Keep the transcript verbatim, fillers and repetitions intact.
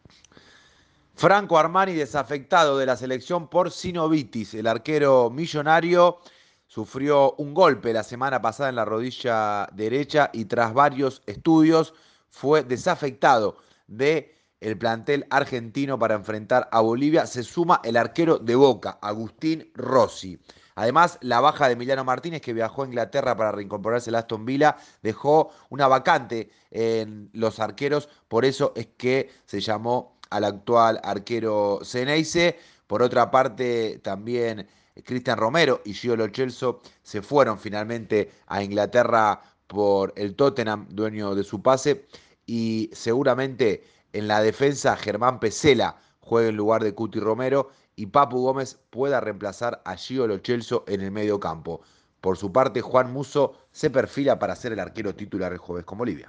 Franco Armani desafectado de la selección por sinovitis. El arquero millonario sufrió un golpe la semana pasada en la rodilla derecha y tras varios estudios fue desafectado de el plantel argentino para enfrentar a Bolivia. Se suma el arquero de Boca, Agustín Rossi. Además, la baja de Emiliano Martínez, que viajó a Inglaterra para reincorporarse al Aston Villa, dejó una vacante en los arqueros. Por eso es que se llamó al actual arquero Ceneice. Por otra parte, también Cristian Romero y Gio Lo Celso se fueron finalmente a Inglaterra por el Tottenham, dueño de su pase. Y seguramente en la defensa Germán Pesela juegue en lugar de Cuti Romero y Papu Gómez pueda reemplazar a Gio Lo Celso en el medio campo. Por su parte, Juan Musso se perfila para ser el arquero titular del jueves con Bolivia.